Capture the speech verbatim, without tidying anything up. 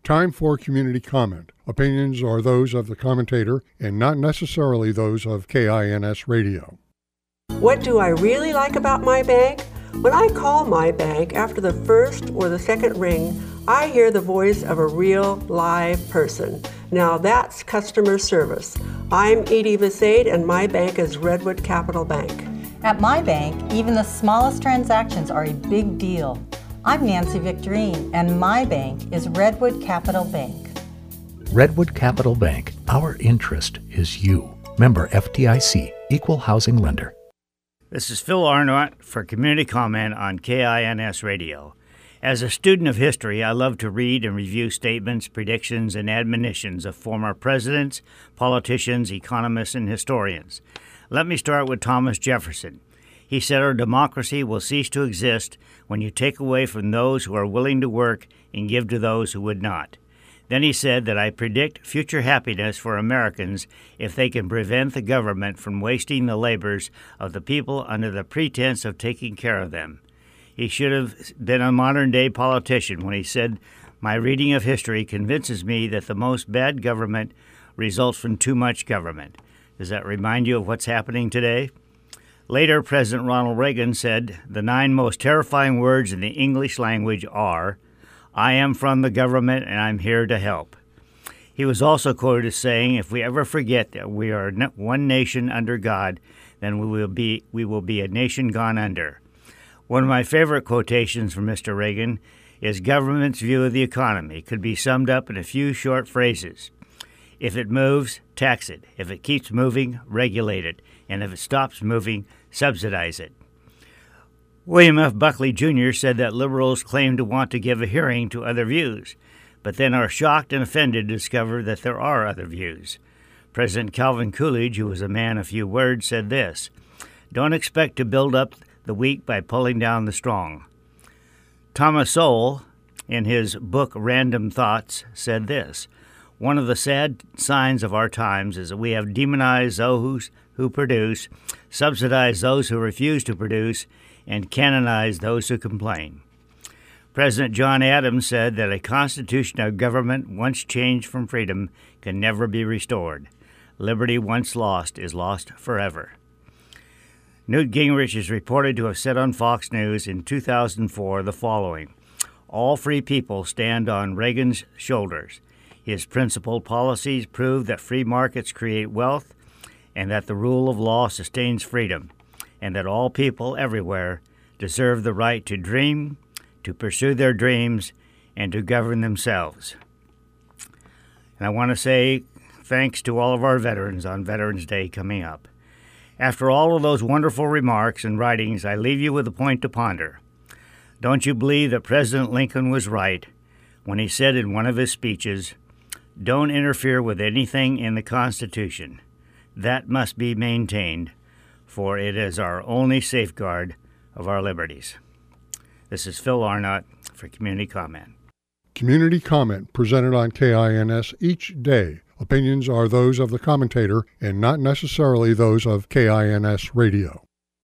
Time for community comment. Opinions are those of the commentator and not necessarily those of K I N S Radio. What do I really like about my bank? When I call my bank after the first or the second ring, I hear the voice of a real live person. Now that's customer service. I'm Edie Visade and my bank is Redwood Capital Bank. At my bank, even the smallest transactions are a big deal. I'm Nancy Victorine, and my bank is Redwood Capital Bank. Redwood Capital Bank. Our interest is you. Member F D I C, Equal Housing Lender. This is Phil Arnott for Community Comment on K I N S Radio. As a student of history, I love to read and review statements, predictions, and admonitions of former presidents, politicians, economists, and historians. Let me start with Thomas Jefferson. He said our democracy will cease to exist when you take away from those who are willing to work and give to those who would not. Then he said that I predict future happiness for Americans if they can prevent the government from wasting the labors of the people under the pretense of taking care of them. He should have been a modern-day politician when he said, my reading of history convinces me that the most bad government results from too much government. Does that remind you of what's happening today? Later, President Ronald Reagan said, the nine most terrifying words in the English language are, I am from the government and I'm here to help. He was also quoted as saying, if we ever forget that we are one nation under God, then we will be we will be a nation gone under. One of my favorite quotations from Mister Reagan is government's view of the economy could be summed up in a few short phrases. If it moves, tax it. If it keeps moving, regulate it. And if it stops moving, subsidize it. William F. Buckley Junior said that liberals claim to want to give a hearing to other views, but then are shocked and offended to discover that there are other views. President Calvin Coolidge, who was a man of few words, said this, don't expect to build up the weak by pulling down the strong. Thomas Sowell, in his book Random Thoughts, said this, one of the sad signs of our times is that we have demonized those who produce, subsidized those who refuse to produce, and canonized those who complain. President John Adams said that a constitution of government once changed from freedom can never be restored. Liberty once lost is lost forever. Newt Gingrich is reported to have said on Fox News in two thousand four the following, all free people stand on Reagan's shoulders. His principled policies prove that free markets create wealth and that the rule of law sustains freedom, and that all people everywhere deserve the right to dream, to pursue their dreams, and to govern themselves. And I want to say thanks to all of our veterans on Veterans Day coming up. After all of those wonderful remarks and writings, I leave you with a point to ponder. Don't you believe that President Lincoln was right when he said in one of his speeches, don't interfere with anything in the Constitution. That must be maintained, for it is our only safeguard of our liberties. This is Phil Arnott for Community Comment. Community Comment presented on K I N S each day. Opinions are those of the commentator and not necessarily those of K I N S Radio.